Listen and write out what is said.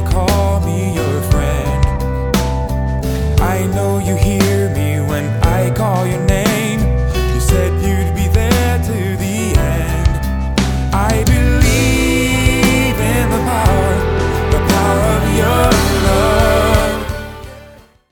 call me your friend. I know you hear me when I call your name.